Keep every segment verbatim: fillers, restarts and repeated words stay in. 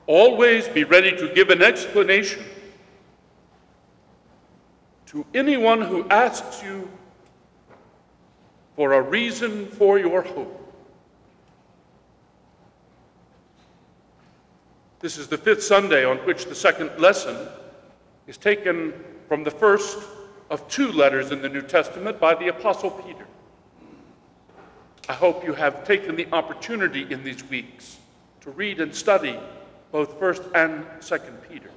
Always be ready to give an explanation to anyone who asks you for a reason for your hope. This is the fifth Sunday on which the second lesson is taken from the first of two letters in the New Testament by the Apostle Peter. I hope you have taken the opportunity in these weeks to read and study both First and Second Peter.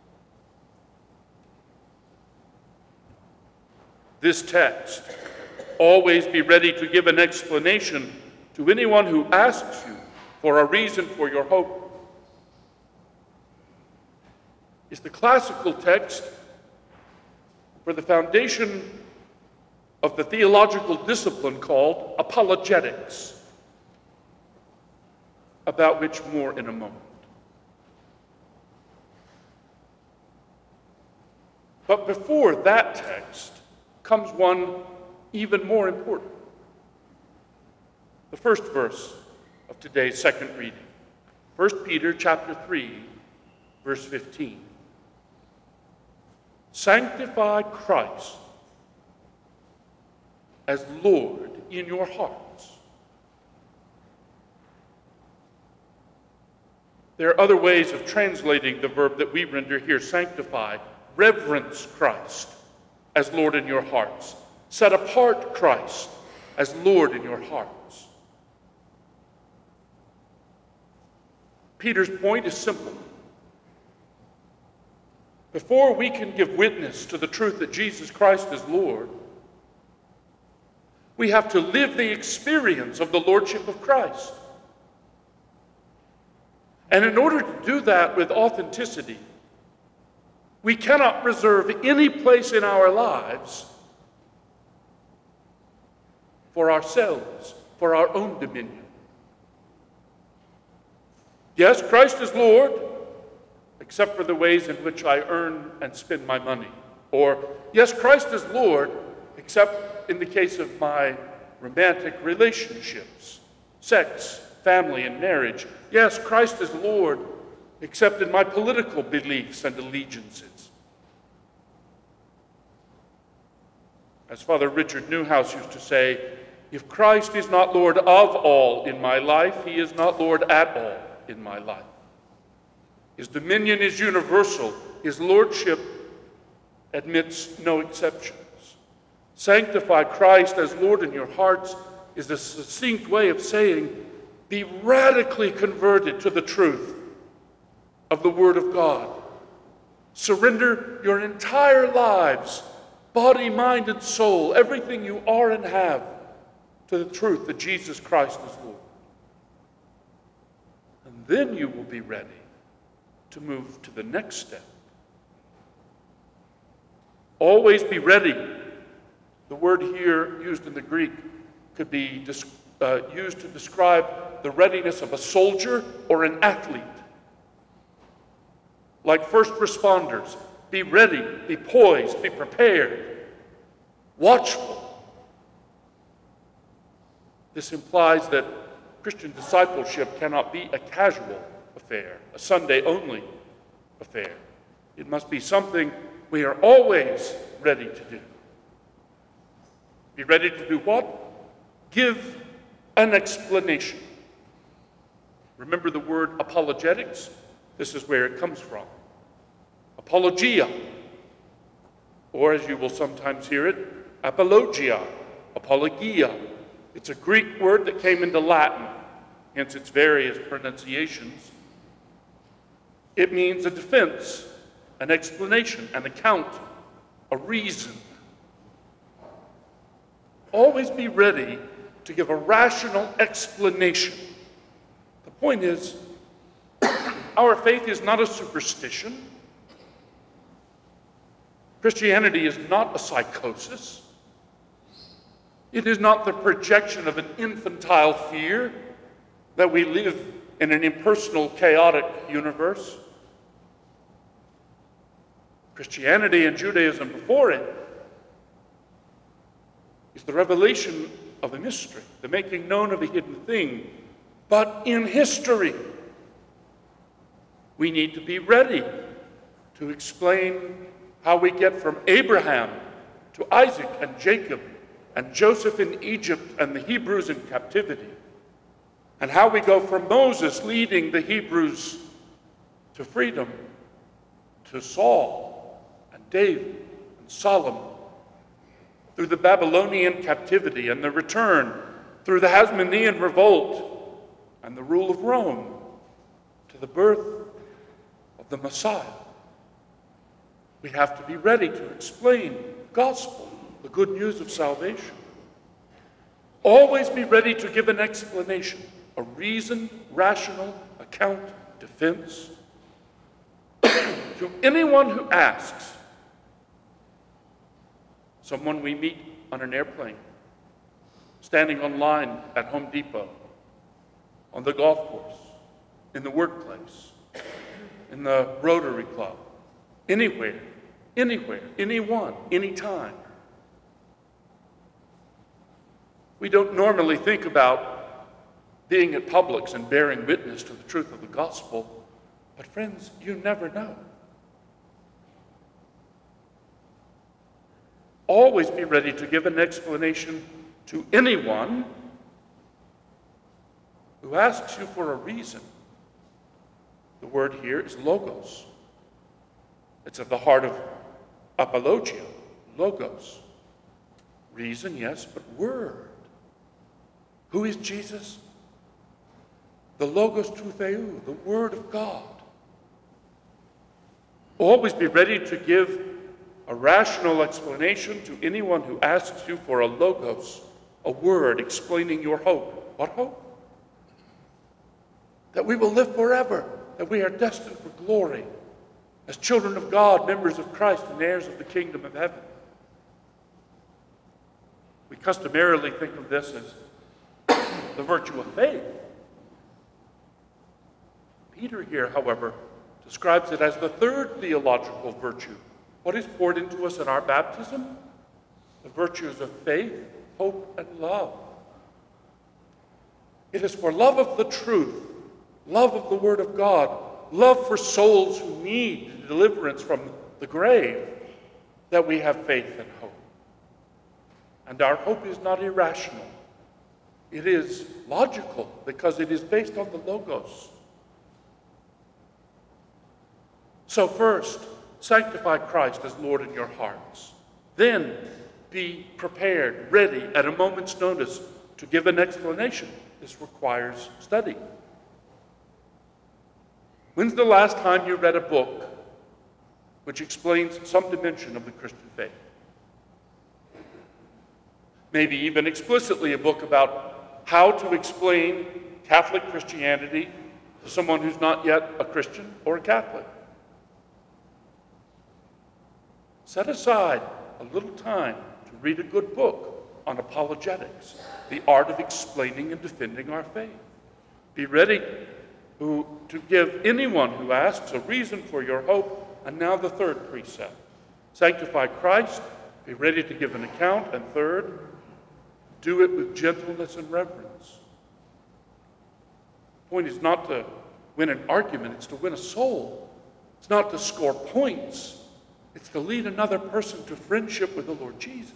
This text, always be ready to give an explanation to anyone who asks you for a reason for your hope, is the classical text for the foundation of the theological discipline called apologetics, about which more in a moment. But before that text comes one even more important. The first verse of today's second reading, First Peter chapter three, verse fifteen. Sanctify Christ as Lord in your hearts. There are other ways of translating the verb that we render here, sanctify. Reverence Christ as Lord in your hearts. Set apart Christ as Lord in your hearts. Peter's point is simple. Before we can give witness to the truth that Jesus Christ is Lord, we have to live the experience of the Lordship of Christ. And in order to do that with authenticity, we cannot reserve any place in our lives for ourselves, for our own dominion. Yes, Christ is Lord, except for the ways in which I earn and spend my money. Or, yes, Christ is Lord, except in the case of my romantic relationships, sex, family, and marriage. Yes, Christ is Lord, except in my political beliefs and allegiances. As Father Richard Newhouse used to say, if Christ is not Lord of all in my life, he is not Lord at all in my life. His dominion is universal. His lordship admits no exceptions. Sanctify Christ as Lord in your hearts is a succinct way of saying, be radically converted to the truth of the Word of God. Surrender your entire lives, body, mind, and soul, everything you are and have, to the truth that Jesus Christ is Lord. And then you will be ready to move to the next step. Always be ready. The word here used in the Greek could be uh, used to describe the readiness of a soldier or an athlete. Like first responders, be ready, be poised, be prepared, watchful. This implies that Christian discipleship cannot be a casual affair, a Sunday-only affair. It must be something we are always ready to do. Be ready to do what? Give an explanation. Remember the word apologetics? This is where it comes from. Apologia, or as you will sometimes hear it, apologia, apologia. It's a Greek word that came into Latin, hence its various pronunciations. It means a defense, an explanation, an account, a reason. Always be ready to give a rational explanation. The point is, our faith is not a superstition. Christianity is not a psychosis. It is not the projection of an infantile fear that we live in an impersonal, chaotic universe. Christianity and Judaism before it is the revelation of a mystery, the making known of a hidden thing, but in history. We need to be ready to explain how we get from Abraham to Isaac and Jacob and Joseph in Egypt and the Hebrews in captivity, and how we go from Moses leading the Hebrews to freedom to Saul and David and Solomon, through the Babylonian captivity and the return, through the Hasmonean revolt and the rule of Rome, to the birth of the Messiah. We have to be ready to explain the gospel, the good news of salvation. Always be ready to give an explanation, a reasoned, rational account, defense to anyone who asks. Someone we meet on an airplane, standing on line at Home Depot, on the golf course, in the workplace, in the Rotary Club, anywhere, anywhere, anyone, anytime. We don't normally think about being at Publix and bearing witness to the truth of the gospel, but friends, you never know. Always be ready to give an explanation to anyone who asks you for a reason. The word here is logos. It's at the heart of apologia, logos. Reason, yes, but word. Who is Jesus? The logos tou theou, the word of God. Always be ready to give a rational explanation to anyone who asks you for a logos, a word explaining your hope. What hope? That we will live forever, that we are destined for glory as children of God, members of Christ, and heirs of the kingdom of heaven. We customarily think of this as the virtue of faith. Peter here, however, describes it as the third theological virtue. What is poured into us in our baptism? The virtues of faith, hope, and love. It is for love of the truth, love of the Word of God, love for souls who need deliverance from the grave, that we have faith and hope. And our hope is not irrational. It is logical because it is based on the Logos. So first, sanctify Christ as Lord in your hearts. Then be prepared, ready at a moment's notice to give an explanation. This requires study. When's the last time you read a book which explains some dimension of the Christian faith? Maybe even explicitly a book about how to explain Catholic Christianity to someone who's not yet a Christian or a Catholic. Set aside a little time to read a good book on apologetics, the art of explaining and defending our faith. Be ready to, to give anyone who asks a reason for your hope. And now the third precept. Sanctify Christ, be ready to give an account. And third, do it with gentleness and reverence. The point is not to win an argument, it's to win a soul. It's not to score points. It's to lead another person to friendship with the Lord Jesus.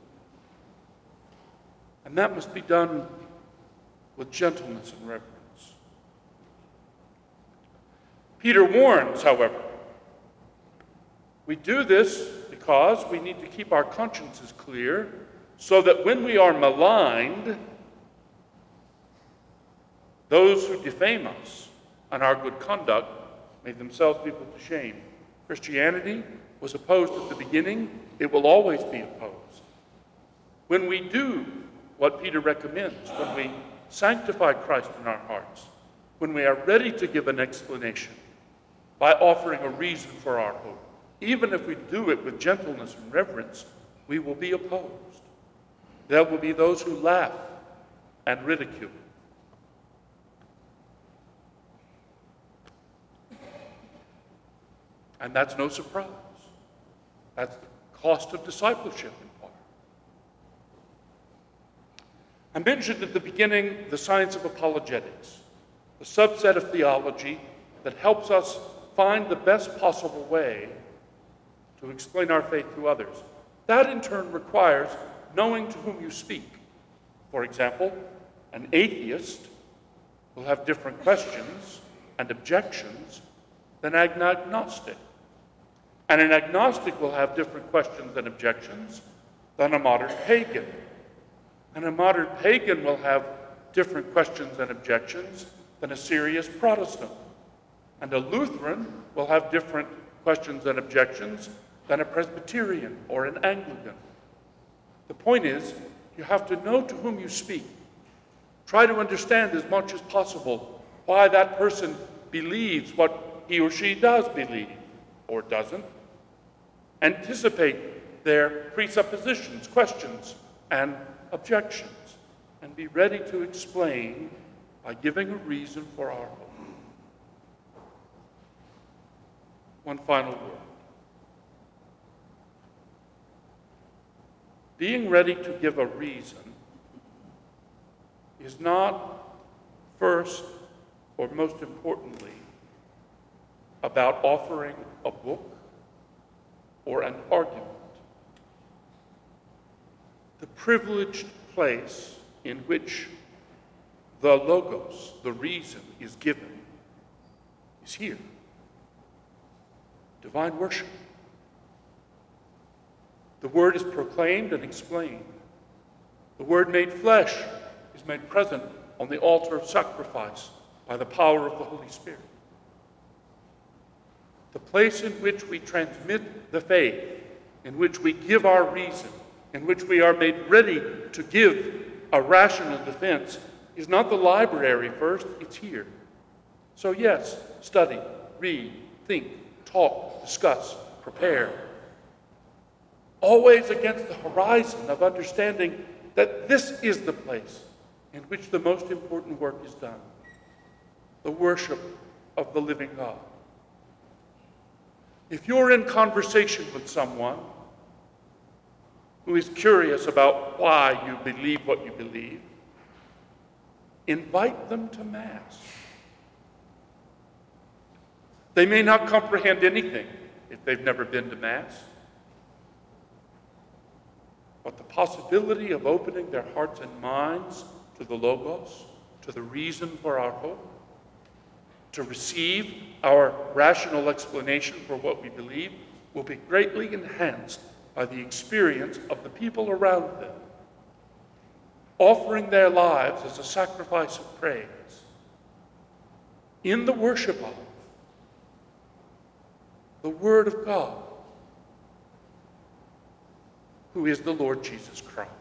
And that must be done with gentleness and reverence. Peter warns, however, we do this because we need to keep our consciences clear so that when we are maligned, those who defame us and our good conduct may themselves be put to shame. Christianity was opposed at the beginning, it will always be opposed. When we do what Peter recommends, when we sanctify Christ in our hearts, when we are ready to give an explanation by offering a reason for our hope, even if we do it with gentleness and reverence, we will be opposed. There will be those who laugh and ridicule. And that's no surprise. That's the cost of discipleship in part. I mentioned at the beginning the science of apologetics, the subset of theology that helps us find the best possible way to explain our faith to others. That in turn requires knowing to whom you speak. For example, an atheist will have different questions and objections than an agnostic. And an agnostic will have different questions and objections than a modern pagan. And a modern pagan will have different questions and objections than a serious Protestant. And a Lutheran will have different questions and objections than a Presbyterian or an Anglican. The point is, you have to know to whom you speak. Try to understand as much as possible why that person believes what he or she does believe or doesn't. Anticipate their presuppositions, questions, and objections, and be ready to explain by giving a reason for our hope. One final word. Being ready to give a reason is not first or most importantly about offering a book or an argument. The privileged place in which the logos, the reason, is given is here. Divine worship. The Word is proclaimed and explained. The Word made flesh is made present on the altar of sacrifice by the power of the Holy Spirit. The place in which we transmit the faith, in which we give our reason, in which we are made ready to give a rational defense, is not the library first, it's here. So yes, study, read, think, talk, discuss, prepare. Always against the horizon of understanding that this is the place in which the most important work is done, the worship of the living God. If you're in conversation with someone who is curious about why you believe what you believe, invite them to Mass. They may not comprehend anything if they've never been to Mass, but the possibility of opening their hearts and minds to the Logos, to the reason for our hope, to receive our rational explanation for what we believe, will be greatly enhanced by the experience of the people around them, offering their lives as a sacrifice of praise in the worship of the Word of God, who is the Lord Jesus Christ.